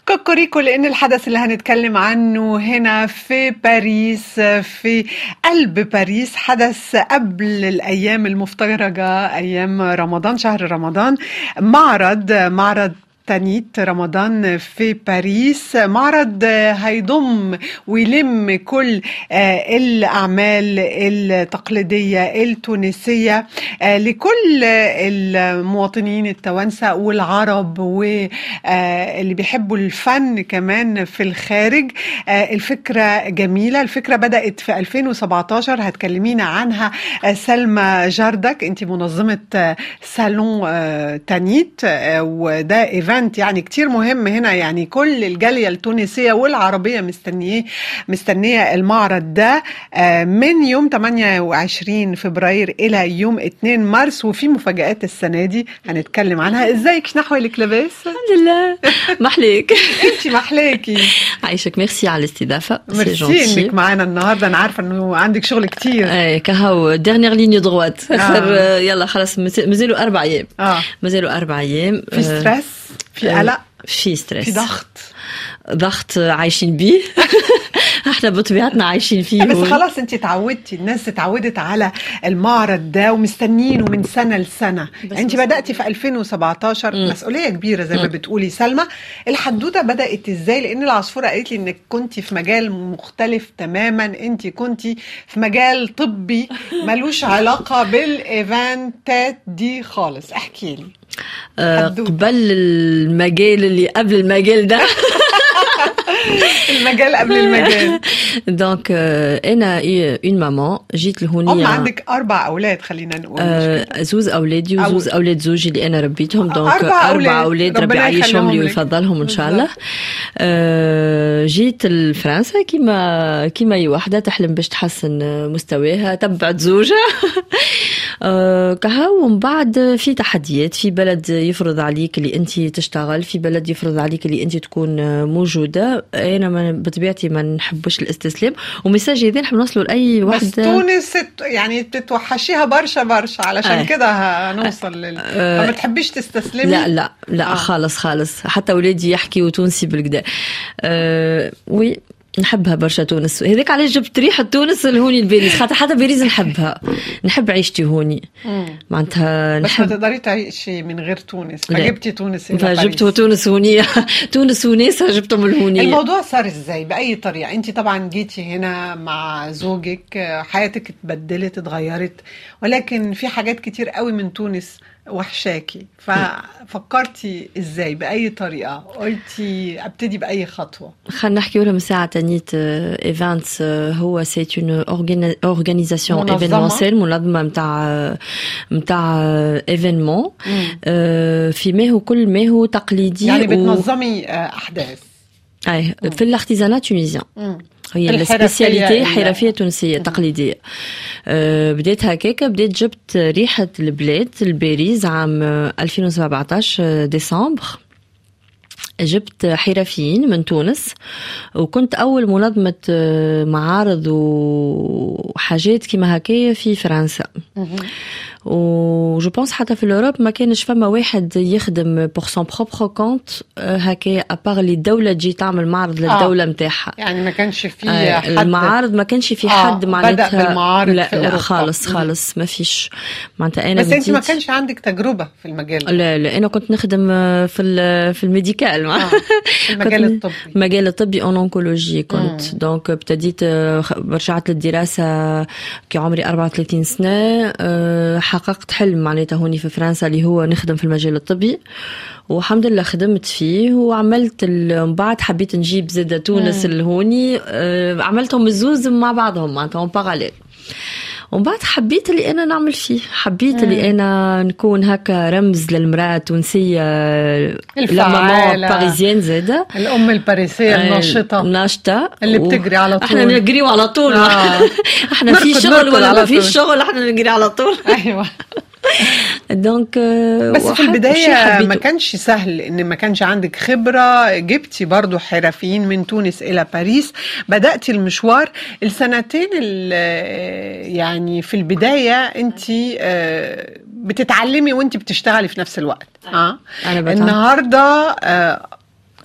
كوكوريكو، لأن الحدث اللي هنتكلم عنه هنا في باريس، في قلب باريس، حدث قبل الأيام المفترجة، أيام رمضان، شهر رمضان. معرض تانيت رمضان في باريس. معرض هيضم ويلم كل الأعمال التقليدية التونسية لكل المواطنين التوانسة والعرب واللي بيحبوا الفن كمان في الخارج. الفكرة جميلة. الفكرة بدأت في 2017، هتكلمينا عنها سلمى جاردك. انت منظمة سالون تانيت، وده ايفنت يعني كتير مهم هنا. يعني كل الجالية التونسية والعربية مستنية المعرض ده من يوم 28 فبراير إلى يوم 2 مارس، وفي مفاجآت السنة دي هنتكلم عنها. ازيك نحوالك لاباس؟ الحمد لله. محليك. انتي محليكي. عايشك. ميرسي على الاستضافة. ميرسي انك معانا النهاردة. انا عارفة انه عندك شغل كتير. كهو ديرنيير لينيو دروات. يلا خلاص، مازالوا 4 أيام. مازالوا 4 أيام. في ستريس، في قلق، في ستريس، في ضغط عايشين بيه. احنا بطبيعتنا عايشين فيه. بس خلاص انت تعودتي، الناس اتعودت على المعرض ده ومستنينه من سنة لسنة. انت بدأتي في 2017. مسؤولية كبيرة زي ما بتقولي سلمى. الحدوتة بدأت ازاي؟ لان العصفورة قالت لي انك كنتي في مجال مختلف تماما. انت كنتي في مجال طبي ملوش علاقة بالايفنتات دي خالص. احكي لي. قبل المجال اللي قبل المجال ده. المجال قبل المجال. دونك انا اون مامان جيت لهوني. عندك 4 أولاد، خلينا نقول. زوز اولادي وزوز اولاد زوجي اللي انا ربيتهم. دونك 4 أولاد ربي يعيشهم لي ويفضلهم ان شاء الله. جيت لفرنسا كيما اي وحده تحلم باش تحسن مستواها، تبعت زوجها. كهو من بعد في تحديات، في بلد يفرض عليك اللي انت تشتغل، في بلد يفرض عليك اللي انت تكون موجوده. انا بطبيعتي ما نحبش الاستسلام، ومساج هذا نحب نوصله لاي واحد. بس تونس يعني بتتوحشيها برشا علشان كده هنوصل ما تحبيش تستسلمي. لا خالص. حتى ولادي يحكيوا تونسي بالكدا. وي نحبها برشا تونس. هذاك علاش جبت ريحة تونس لهوني لباريس، خاطر حتى باريس نحبها، نحب عيشتي هوني. معناتها بس ما تقدري تعيشي من غير تونس، فجبتي تونس إلى باريس. فجبته تونس هونية. تونس وناسها جبتهم الهونية. الموضوع صار ازاي؟ بأي طريقة؟ انت طبعا جيتي هنا مع زوجك، حياتك اتبدلت اتغيرت، ولكن في حاجات كتير قوي من تونس وحشاكي. ففكرتي ازاي؟ بأي طريقة؟ قلتي ابتدي بأي خطوة؟ خلينا نحكي ولا من ساعة تانيت. ايفنتس هو سيت اون اورغانيزاسيون ايفينمونسيل، منظمة متاع ايفينمون في ما هو كل ما هو تقليدي. يعني بتنظمي احداث في الارتيزانات تونيزيان. هي السبيسياليتي حرفية تونسية تقليدية. بديت هكاك، بديت جبت ريحة البلاد الباريس عام 2017 ديسمبر. جبت حرفيين من تونس، وكنت أول منظمة معارض وحاجات كما هكايا في فرنسا. وجو بونس حتى في الأوروب ما كانش فما واحد يخدم بور سون بروبر كونت هكايا ابار اللي الدولة تجي تعمل معرض للدولة متاعها. يعني ما كانش في حد المعارض، ما كانش في حد معناتها بدأ بالمعارض. لا خالص ما فيش. معناتها أنا بس أنت ما كانش عندك تجربة في المجال؟ لا أنا كنت نخدم في الميديكال. المجال الطبي. المجال الطبي اون اونكولوجي كنت. دونك ابتديت، رجعت للدراسة كي عمري 34 سنة. حققت حلم معناتها هوني في فرنسا اللي هو نخدم في المجال الطبي، والحمد لله خدمت فيه وعملت. من بعد حبيت نجيب زادة تونس الهوني، عملتهم الزوز مع بعضهم معناتها اون باراليل. ومن بعد حبيت اللي أنا نعمل فيه، حبيت اللي أنا نكون هكا رمز للمرأة التونسية، الفعالة باريزيان زادة، الأم الباريسية الناشطة اللي بتجري على طول. احنا نجري على طول. احنا في شغل ولا ما في شغل، احنا نجري على طول. أيوة. دونك بس في البداية ما كانش سهل، ان ما كانش عندك خبرة. جبتي برضو حرفيين من تونس الى باريس، بدأتي المشوار. السنتين يعني في البداية انت بتتعلمي وانت بتشتغلي في نفس الوقت. أنا النهاردة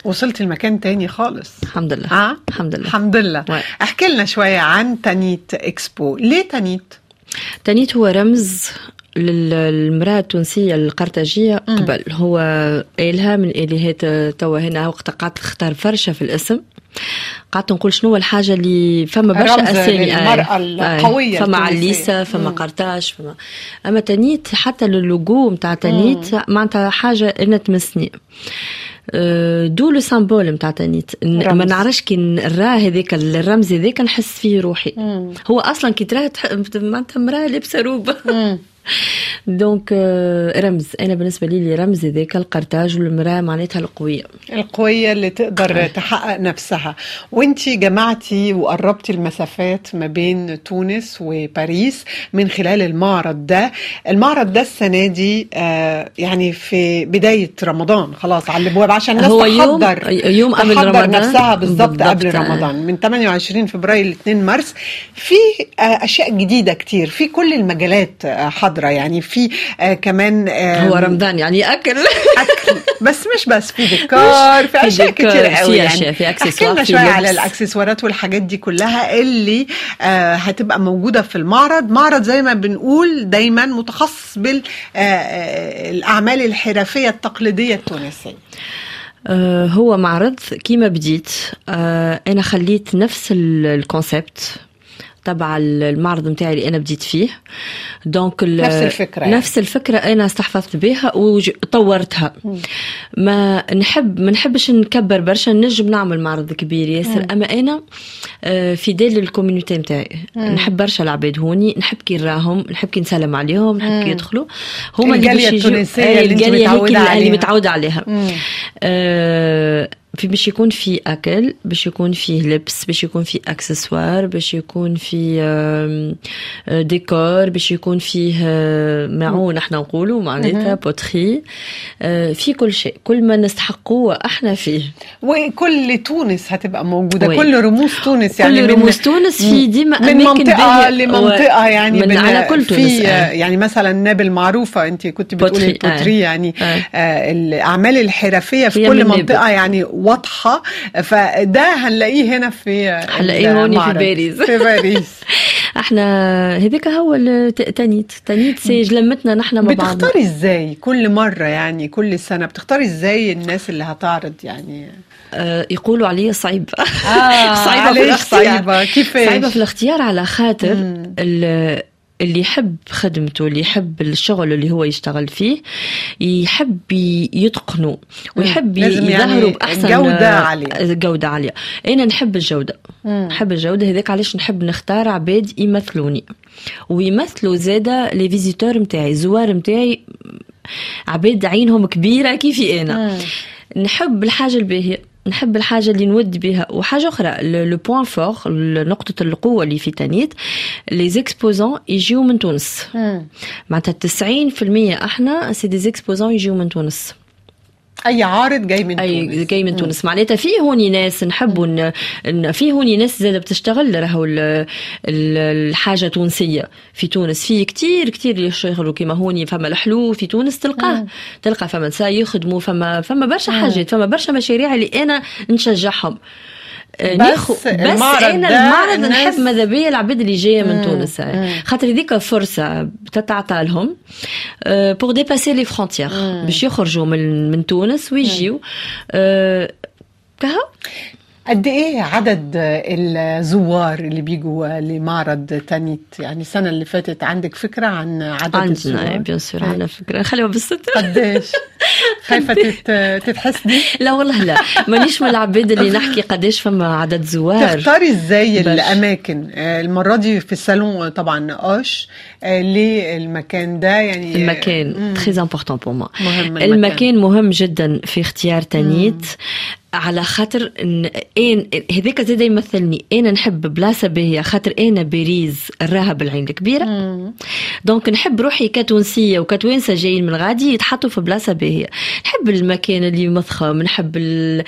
وصلت المكان تاني خالص. الحمد لله. الحمد لله. الحمد لله. احكي لنا شوية عن تانيت إكسبو. ليه تانيت؟ تانيت هو رمز للمرأة التونسية القرطاجية قبل. هو إلها من إلهات توا هنا وقت قعدت تختار فرشة في الاسم، قعدت نقول شنو الحاجة اللي فما برشا أسامي المرأة القوية، فما عليسة، فما قرطاج، فما أما تانيت حتى اللوجو متاع تانيت معناتها حاجة إنها تمسني. دو لو سامبول متاع تانيت، ما نعرفش كي نرى هذاك الرمز هذاك نحس فيه روحي. هو اصلا كي تراه معناتها مراه لابسه روب دونك رمز. انا بالنسبه لي رمز هذاك القرطاج والمراه معناتها القويه اللي تقدر تحقق نفسها. وانتي جمعتي وقربتي المسافات ما بين تونس وباريس من خلال المعرض ده. المعرض ده السنه دي يعني في بدايه رمضان، خلاص على الابواب عشان الناس تحضر يوم قبل رمضان نفسها بالضبط قبل رمضان، من 28 فبراير ل 2 مارس. في اشياء جديده كتير في كل المجالات حاضره، يعني في كمان هو رمضان يعني اكل بس مش بس، في ديكور، في اشياء كتير قوي، يعني في اكسسوار، احكي لنا شويه على الاكسسوارات والحاجات دي كلها اللي هتبقى موجوده في المعرض. معرض زي ما بنقول دايما متخصص بالاعمال الحرفيه التقليديه التونسيه. هو معرض كيما بديت انا خليت نفس الكونسبت تبع المعرض متاعي اللي انا بديت فيه، دونك نفس الفكره انا استحفظت بها وطورتها. ما نحبش نكبر برشا، نجم نعمل معرض كبير ياسر، اما انا فيديل للكوميونيتي متاعي. نحب برشا العباد هوني، نحب كي نراهم، نحب كي نسلم عليهم، نحب كي يدخلوا هما الجاليه التونسيه اللي متعوده عليها. في باش يكون في أكل، باش يكون فيه لبس، باش يكون فيه أكسسوار، باش يكون فيه ديكور، باش يكون فيه معون احنا نقولوا معناتها بوتري، في كل شيء، كل ما نستحقوه احنا فيه. وكل تونس هتبقى موجودة، كل رموز تونس، يعني كل رموز تونس في ديما من منطقة لمنطقة، يعني من على كل تونس. يعني مثلا نابل معروفة، انت كنت بتقولي البوتري، يعني الأعمال الحرفية في كل منطقة يعني واضحة، فده هنلاقيه هنا هنلاقيه هوني في باريس. في باريس احنا هذاك هو تانيت سيج لمتنا نحن مع بعض. بتختاري ازاي كل مرة، يعني كل سنة بتختاري ازاي الناس اللي هتعرض؟ يعني يقولوا عليه صعيب. صعيبة في الاختيار. كيفاش؟ صعيبة في الاختيار على خاطر اللي يحب خدمته، اللي يحب الشغل اللي هو يشتغل فيه، يحب يتقنه ويحب يظهروا يعني بأحسن جودة عالية. أنا نحب الجودة، نحب الجودة هذاك، علاش نحب نختار عباد يمثلوني ويمثلوا زادة لي فيزيتور متاعي، زوار متاعي، عباد عينهم كبيرة كيفي أنا. نحب الحاجة الباهية، نحب الحاجة اللي نود بها. وحاجة أخرى، لو بوين فور، نقطة القوة اللي في تانيت، لي زيكسبوزون يجيو من تونس. معناتها 90% احنا سي دي زيكسبوزون يجيو من تونس. اي عارض جاي من تونس. معناتها فيه هوني ناس نحبوا فيه هوني ناس زاده بتشتغل راهو الحاجه تونسيه في تونس. فيه كتير يشتغلوا كيما هوني، فما الحلو في تونس تلقى فما نساء يخدموا، فما برشا حاجات، فما برشا مشاريع اللي انا نشجعهم. بس المعرض نحب ماذا بيا العباد اللي جايه من تونس، خاطر ذيك فرصه بتتعطى لهم بور ديباسي لي فرونتيير، باش يخرجوا من تونس ويجيو كها. قد ايه عدد الزوار اللي بيجوا لمعرض تانيت؟ يعني السنه اللي فاتت عندك فكره عن عدد الزوار؟ عندنا بيان سور عندنا فكره، خليها بالستر. قديش؟ خايفه تتحسدي؟ لا والله لا، مانيش من العباد اللي نحكي قديش فما عدد زوار. تختاري ازاي الاماكن؟ المره دي في الصالون طبعا نقاش للمكان ده، يعني المكان تري امبورطون بور موا. المكان مهم جدا في اختيار تانيت، على خاطر هذاك زاد يمثلني. انا نحب بلاصه باهيه، خاطر انا باريس راها بالعين الكبيره، دونك نحب روحي كتونسيه وكتوانسه جايين من غادي يتحطوا في بلاصه باهيه. نحب المكان اللي مضخم، نحب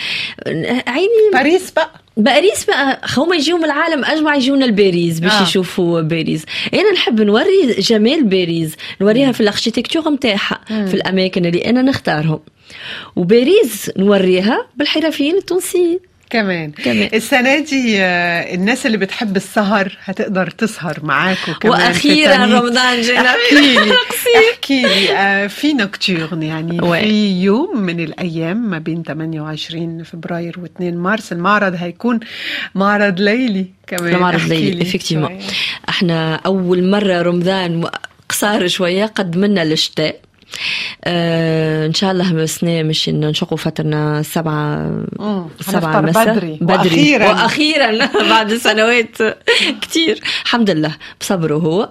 عيني باريس بقى هما يجيو من العالم اجمع يجونا لباريس باش يشوفوا باريس. انا نحب نوري جمال باريس، نوريها في الاركتيكتور نتاعها، في الاماكن اللي انا نختارهم. وباريس نوريها بالحرفيين التونسيين كمان. السنة دي الناس اللي بتحب السهر هتقدر تسهر معاكم كمان. وأخيرا رمضان جينا. احكي لي في نوكتورن يعني في يوم من الأيام ما بين 28 فبراير و2 مارس المعرض هيكون معرض ليلي كمان. معرض ليلي افكتيفمون. احنا أول مرة رمضان قصار شوية قدمنا للشتاء. ان شاء الله السنه مش نشقوا فترنا 7 مساء بدري واخيرا بعد سنوات كتير الحمد لله بصبره هو.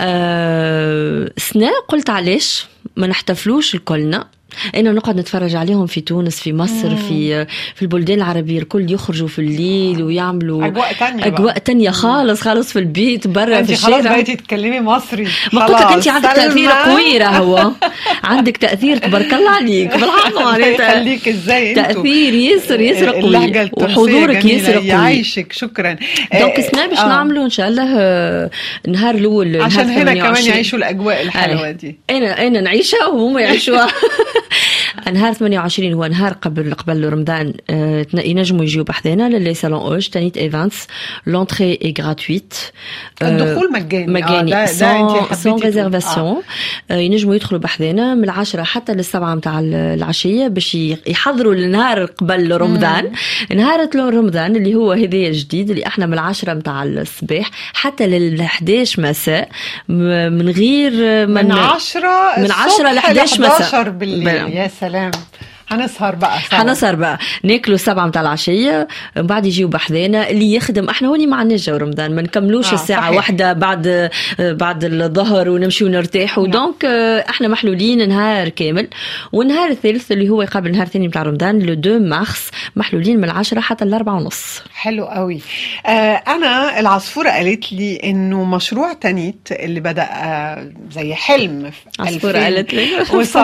سنه قلت علاش ما نحتفلوش الكلنا إنه نقعد نتفرج عليهم في تونس في مصر في البلدان العربية الكل يخرجوا في الليل ويعملوا أجواء تانية خالص في البيت برا في الشارع. خلاص بقيتي تتكلمي مصري. ما قلت لك أنت عندك تأثير قوي هو عندك تأثير تبارك الله عليك بالحق معناتها. خليك إزاي تأثير ياسر قوي وحضورك ياسر قوي. يعيشك شكرا. دونك السنة باش نعملوا إن شاء الله نهار الأول عشان هنا كمان يعيشوا الأجواء الحلوة دي. أنا نعيشها وهم يعيشوها. نهار 28 هو نهار قبل رمضان. ينجموا يجيو بحذانا للي سالون اوج تانيت ايفانتس. لونتري اي غراتويت. الدخول مجاني سون ريزيرفاسيون. ينجموا يدخلوا بحذانا من 10 حتى ل7 متاع العشيه باش يحضروا النهار قبل رمضان. نهار رمضان اللي هو هذايا جديد اللي احنا من 10 متاع الصباح حتى ل11 مساء من غير من 10 ل 11 مساء بالليل. يا سلام. هنسهر بقى ناكلوا 7 متاع العشيه بعد يجيو بحذانا اللي يخدم. احنا هوني ما عندناش جو رمضان ما نكملوش الساعه 1 بعد الظهر ونمشي ونرتاحوا. دونك احنا محلولين نهار كامل. والنهار الثالث اللي هو قبل النهار الثاني متاع رمضان لو 2 مارس محلولين من 10 حتى ل4:30. حلو قوي. انا العصفوره قالت لي انه مشروع تانيت اللي بدا زي حلم في عصفوره قالت لي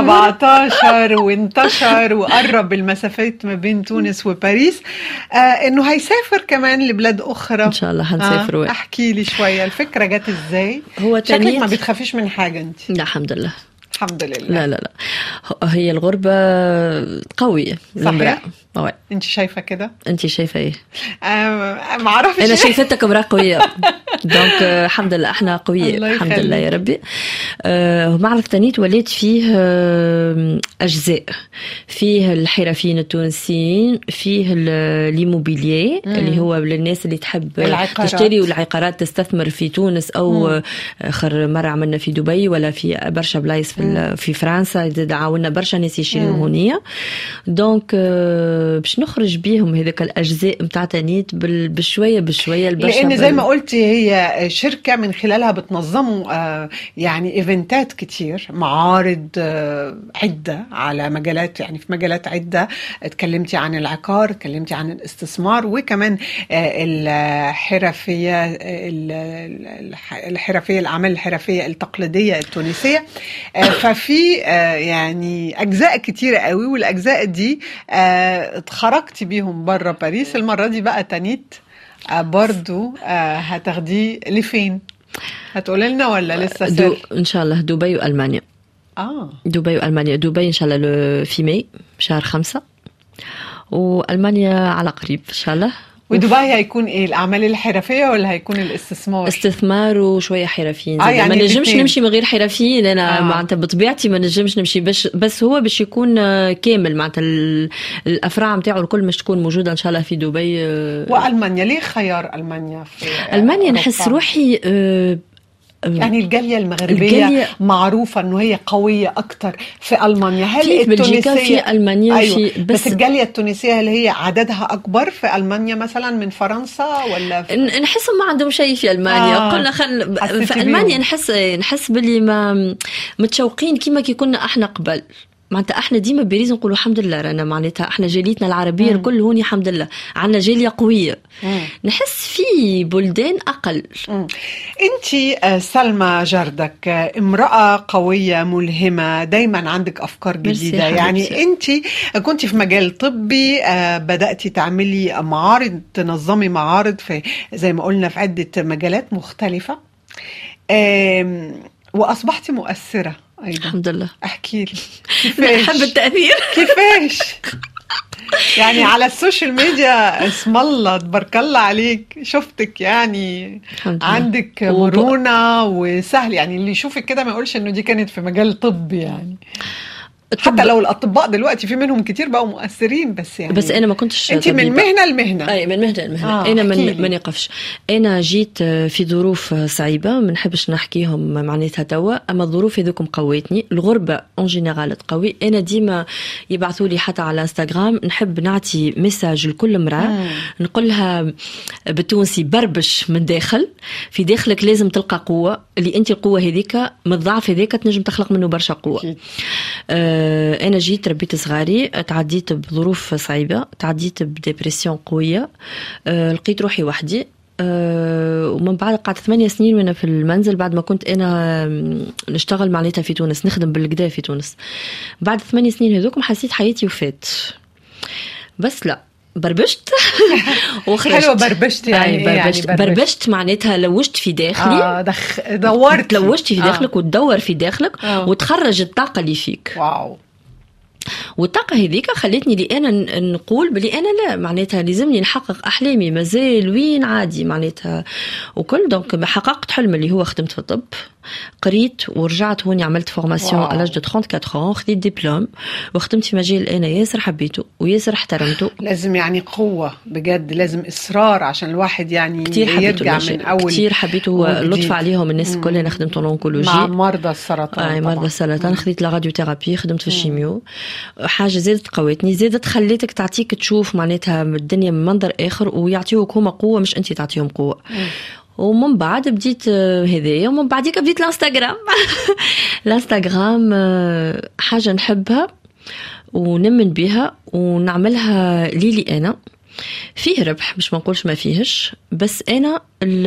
و17 وانتشر وقرب المسافات ما بين تونس وباريس. انه هيسافر كمان لبلاد اخرى ان شاء الله. هنسافر. احكي لي شويه الفكره جت ازاي؟ هو شكلك ما بتخافيش من حاجه انت؟ لا الحمد لله. الحمد لله. لا هي الغربة قوية. صحيح. انت شايفة كده؟ انت شايفة ايه؟ ما اعرفش. انا شايفتك امرأة قوية. دونك الحمد لله احنا قوية الحمد لله يا ربي. معرض تانيت وليت فيه اجزاء. فيه الحرفيين التونسيين فيه الإيموبيليي اللي هو للناس اللي تحب تشتري والعقارات تستثمر في تونس او اخر مرة عملنا في دبي ولا في برشا بلايص في فرنسا دعاونا برشا ناس يشتريوا هونية. دونك باش نخرج بيهم هذاك الأجزاء متاع تانيت بشوية لأن زي ما قلتي هي شركة من خلالها بتنظموا يعني إيفنتات كتير معارض عدة على مجالات يعني في مجالات عدة. اتكلمتي عن العقار اتكلمتي عن الاستثمار وكمان الحرفية الأعمال الحرفية التقليدية التونسية. ففي يعني أجزاء كتيرة قوي والأجزاء دي اتخرجتي بيهم برا باريس. المرة دي بقى تانيت برضو هتاخديه لفين؟ هتقولي لنا ولا لسه ان شاء الله دبي وألمانيا. دبي وألمانيا. دبي ان شاء الله في ماي شهر 5 وألمانيا على قريب ان شاء الله. ودبي هيكون ايه الأعمال الحرفية ولا هيكون الاستثمار؟ استثمار وشوية حرفيين. يعني ما نجمش نمشي من غير حرفيين. أنا معناتها بطبيعتي ما نجمش نمشي بس هو باش يكون كامل معناتها الأفرع متاعه الكل مش تكون موجودة إن شاء الله في دبي. وألمانيا ليه خيار ألمانيا؟ في ألمانيا نحس روحي يعني الجالية المغربية معروفة أنه هي قوية أكتر في ألمانيا. هل التونسية في ألمانيا؟ أيوة. بس الجالية التونسية هل هي عددها أكبر في ألمانيا مثلا من فرنسا ولا نحسهم ما عندهم شيء في ألمانيا. قلنا في ألمانيا نحس باللي ما متشوقين كيما كي كنا احنا قبل. معناتها احنا ديما باريس نقولوا الحمد لله رانا معناتها احنا جاليتنا العربيه الكل هوني الحمد لله عندنا جاليه قويه. نحس في بلدان اقل. انتي سلمى جردك امراه قويه ملهمه دايما عندك افكار جديده. يعني انتي كنتي في مجال طبي بداتي تعملي معارض تنظمي معارض في زي ما قلنا في عده مجالات مختلفه واصبحتي مؤثره أيضا. الحمد لله. احكي لي كيفاش؟ بحب التأثير. كيفاش يعني على السوشيال ميديا؟ اسم الله تبارك الله عليك، شفتك يعني عندك مرونة وسهل، يعني اللي يشوفك كده ما يقولش انه دي كانت في مجال طب يعني. حتى لو الأطباء دلوقتي في منهم كتير بقوا مؤثرين، بس يعني بس أنا ما كنتش أنت من مهنة لمهنة. أي من مهنة لمهنة. أنا ما نقفش. أنا جيت في ظروف صعيبة ما نحبش نحكيهم معناتها توا، أما الظروف هذوك مقويتني. الغربة اون جينيرال تقوي. أنا ديما يبعثوا لي حتى على انستغرام نحب نعطي مساج لكل امرأة نقولها بالتونسي بربش من داخل، في داخلك لازم تلقى قوة، اللي أنت القوة هذيك من الضعف هذيك تنجم تخلق منه برشا قوة. أنا جيت ربيت صغاري، تعديت بظروف صعيبة، تعديت بديبرسيون قوية، لقيت روحي وحدي، ومن بعد قعدت 8 سنين وانا في المنزل بعد ما كنت انا نشتغل معناتها في تونس، نخدم بالكدا في تونس. بعد 8 سنين هذوك حسيت حياتي وفات، بس لا بربشت وخرجت. حلوة بربشت يعني بربشت. يعني بربشت معناتها لوجت في داخلي. دورت لوجت في داخلك وتدور في داخلك وتخرج الطاقة اللي فيك. واو. والطاقة هذيك خلتني لي أنا نقول بلي أنا لا معناتها لازمني نحقق أحلامي، مازال وين عادي معناتها وكل. دونك حققت حلم اللي هو خدمت في الطب، قريت ورجعت هوني عملت فورماسيون على لاج دو 34 خديت دبلوم وخدمت في مجال أنا ياسر حبيته وياسر احترمته. لازم يعني قوة بجد، لازم إصرار عشان الواحد يعني يرجع من أول. كتير حبيته، اللطف عليهم الناس كلها. أنا خدمت الأونكولوجي مع مرضى السرطان. مرضى السرطان. خديت الراديو ثيرابي، خدمت في الشيميو. حاجة زادت قوتني، زادت خليتك تعطيك تشوف معناتها الدنيا من منظر آخر، ويعطيوك هما قوة مش أنت تعطيهم قوة. ومن بعد بديت هذايا، ومن بعديك بديت الانستغرام. الانستغرام حاجة نحبها ونمن بها ونعملها ليلي أنا. فيه ربح مش ما نقولش ما فيهش، بس أنا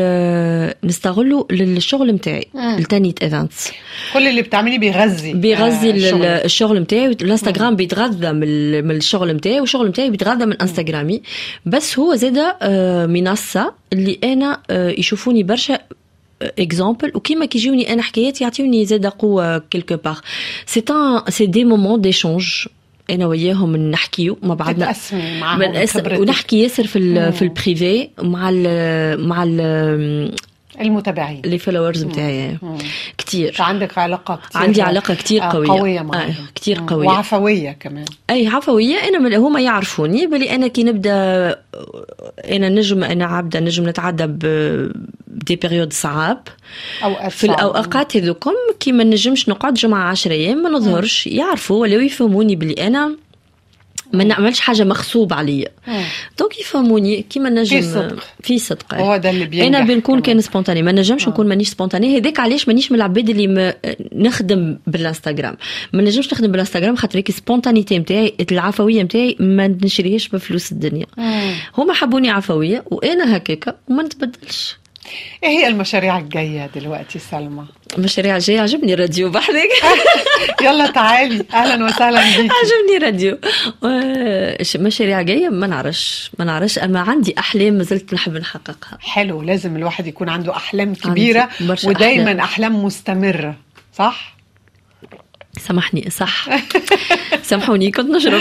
نستغله للشغل متاعي التانيت ايفنتس. كل اللي بتعملي بيغذي الشغل متاعي. الانستغرام بيتغذى من الشغل متاعي، والشغل متاعي بيتغذى من انستغرامي. بس هو زاده منصة اللي أنا يشوفوني برشا اكزامبل، وكيما كيجيوني أنا حكايات يعطيوني زاده قوة كيلكو باغ. سي دي مومون ديشونج أنا وياهم نحكيو مع بعضنا، ونحكي ياسر في البريفي مع المتابعين اللي فولورز بتاعي كتير. عندك علاقة كتير، عندي علاقة كتير قوية معهم. كتير قوية وعفوية كمان. أي عفوية. أنا هما يعرفوني بلي أنا كي نبدأ أنا عبدة نجم نتعدى بدي بريود صعاب في الأوقات هذوكم كي ما نجمش نقعد جمعة 10 أيام ما نظهرش. يعرفوا ولا يفهموني بلي أنا ما نعملش حاجة مغصوب عليا. دونك يفهموني كيما نجم في صدق. هو ده اللي بينجح. انا بنكون كان سبونتاني، ما نجمش نكون مانيش سبونتاني. هذاك علاش مانيش من العباد اللي نخدم بالانستغرام. ما نجمش نخدم بالانستغرام خاطر هيك سبونتانيتي نتاعي، العفويه نتاعي ما نشريهاش بفلوس الدنيا. هما حبوني عفويه وانا هكاكا وما نتبدلش. ايه هي المشاريع الجايه دلوقتي سلمى؟ المشاريع الجايه عجبني راديو بحرك. يلا تعالي، اهلا وسهلا بيكي. عجبني راديو. مشاريع جايه ما نعرفش اما عندي احلام ما زلت نحب نحققها. حلو، لازم الواحد يكون عنده احلام كبيره ودايما أحلام مستمره. صح سامحني صح. سامحوني كنت نشرب.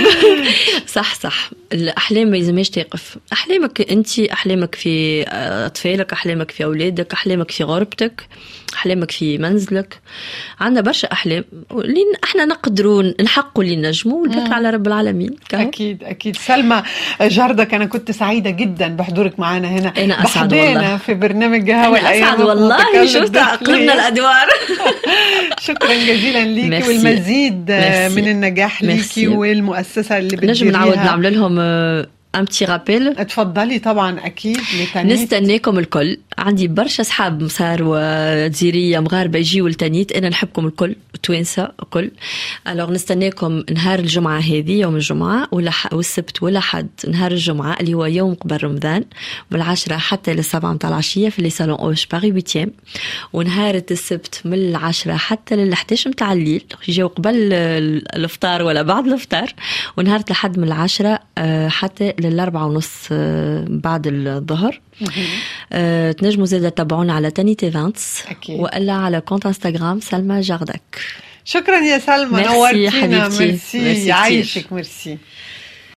صح الأحلام ما يلزمهاش توقف. أحلامك أنت، أحلامك في أطفالك، أحلامك في أولادك، أحلامك في غربتك، أحلامك في منزلك. عندنا برشا أحلام اللي احنا نقدروا نحققوا اللي نجموا، والباقي على رب العالمين. أكيد سلمى جاردك، أنا كنت سعيدة جدا بحضورك معنا هنا. أنا أسعد والله في برنامج هوا الأيام. أسعد والله، شفت قلبنا الأدوار. شكرا جزيلا ليكي والمزيد من النجاح ليكي والمؤسسة اللي بتديريها. نجم نعود نعمل لهم un petit rappel. اتفضلي. طبعا اكيد لتانيت. نستناكم الكل. عندي برشا اصحاب مصار وجزيريه مغاربه يجيوا لتانيت. انا نحبكم الكل توانسه الكل. الوغ نستناكم نهار الجمعه هذه، يوم الجمعه والسبت ولا حد نهار الجمعه اللي هو يوم قبل رمضان، من 10 حتى 7 متاع العشيه في لي صالون اوش باري 8. ونهار السبت من 10 حتى 11 متاع الليل، يجيو قبل الافطار ولا بعد الافطار. ونهار لحد من 10 حتى 4:30 بعد الظهر. تنجموا زيادة تتابعونا على تانيت ايفنتس، وإلا على كونت انستغرام سلمى جاردك. شكرا يا سلمى، ميرسي نورتينا. حبيبتي. ميرسي، ميرسي يعيشك. كتير. ميرسي.